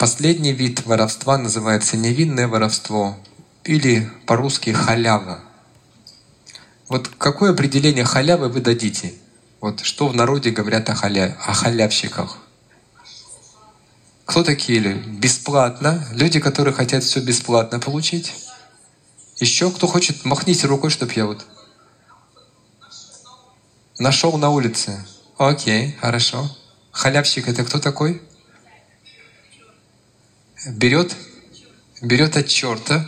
Последний вид воровства называется невинное воровство или по-русски халява. Вот какое определение халявы вы дадите? Вот что в народе говорят о халявщиках? Кто такие люди? Бесплатно. Люди, которые хотят все бесплатно получить. Еще кто хочет, махните рукой, чтобы я вот нашел на улице. Окей, хорошо. Халявщик — это кто такой? Берет от черта.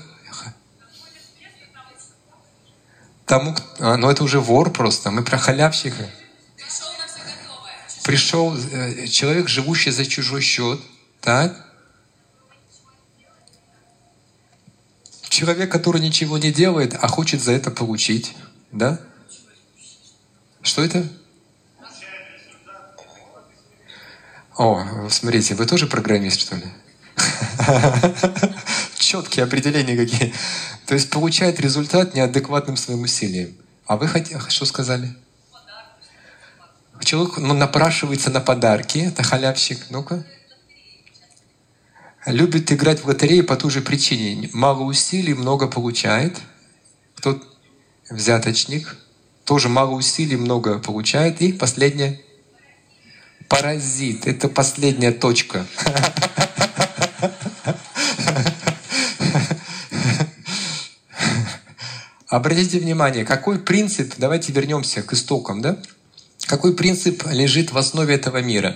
Тому, ну это уже вор просто. Мы про халявщика. Пришел человек, живущий за чужой счет. Так? Человек, который ничего не делает, а хочет за это получить. Да? Что это? О, смотрите, вы тоже программист, что ли? Четкие определения какие. То есть получает результат неадекватным своим усилиям. А вы что сказали? Человек напрашивается на подарки. Это халявщик. Ну-ка. Любит играть в лотерею по той же причине. Мало усилий, много получает. Кто взяточник. Тоже мало усилий, много получает. И последнее. Паразит. Это последняя точка. Обратите внимание, какой принцип, давайте вернемся к истокам, да? Какой принцип лежит в основе этого мира?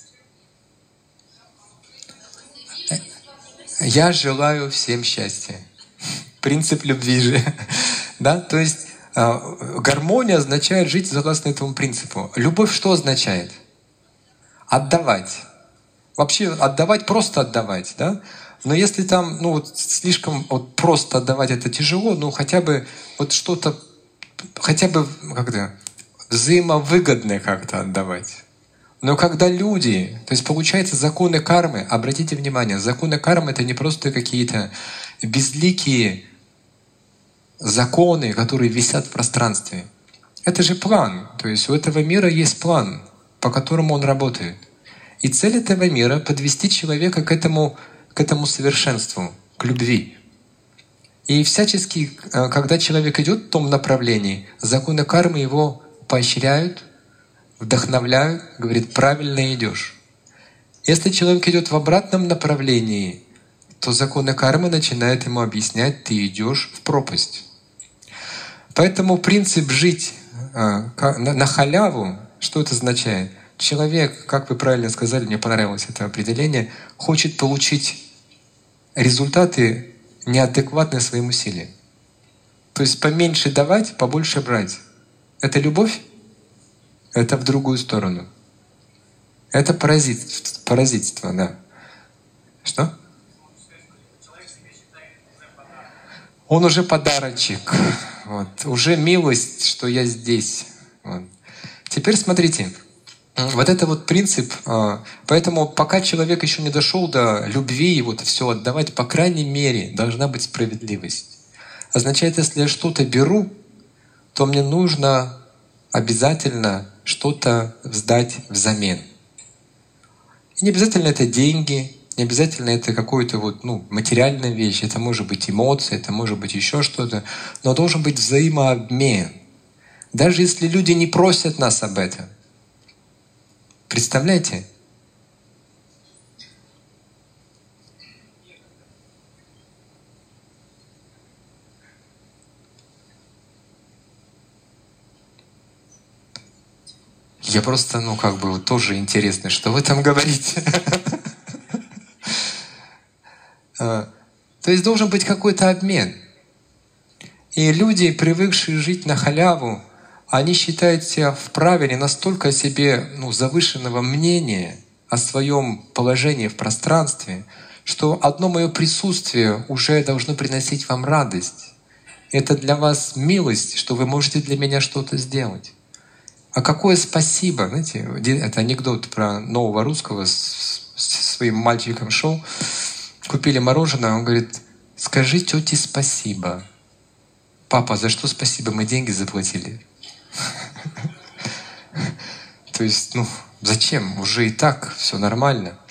Я желаю всем счастья. Принцип любви же. Да? То есть гармония означает жить согласно этому принципу. Любовь что означает? Отдавать. Вообще отдавать, просто отдавать. Да? Но если там слишком просто отдавать это тяжело, хотя бы что-то, хотя бы как-то взаимовыгодное как-то отдавать. Но когда люди, то есть получается законы кармы, обратите внимание, законы кармы — это не просто какие-то безликие законы, которые висят в пространстве. Это же план. То есть у этого мира есть план, по которому он работает. И цель этого мира — подвести человека к этому совершенству, к любви. И всячески, когда человек идет в том направлении, законы кармы его поощряют, вдохновляют, говорит, правильно идешь. Если человек идет в обратном направлении, то законы кармы начинают ему объяснять, ты идешь в пропасть. Поэтому принцип жить на халяву, что это означает? Человек, как вы правильно сказали, мне понравилось это определение, хочет получить результаты, неадекватные своим усилиям. То есть поменьше давать, побольше брать. Это любовь? Это в другую сторону. Это паразитство, да. Что? Он уже подарочек. Вот. Уже милость, что я здесь. Вот. Теперь смотрите. Вот это принцип. Поэтому пока человек еще не дошел до любви и все отдавать, по крайней мере, должна быть справедливость. Означает, если я что-то беру, то мне нужно обязательно что-то сдать взамен. И не обязательно это деньги, не обязательно это какая-то материальная вещь, это может быть эмоция, это может быть еще что-то, но должен быть взаимообмен. Даже если люди не просят нас об этом. Представляете? Я просто, тоже интересно, что вы там говорите. То есть должен быть какой-то обмен. И люди, привыкшие жить на халяву, они считают себя вправе, не настолько о себе завышенного мнения о своем положении в пространстве, что одно мое присутствие уже должно приносить вам радость. Это для вас милость, что вы можете для меня что-то сделать. А какое спасибо? Знаете, это анекдот про нового русского с своим мальчиком шел. Купили мороженое, он говорит, скажи тете спасибо. Папа, за что спасибо? Мы деньги заплатили. То есть, зачем? Уже и так все нормально.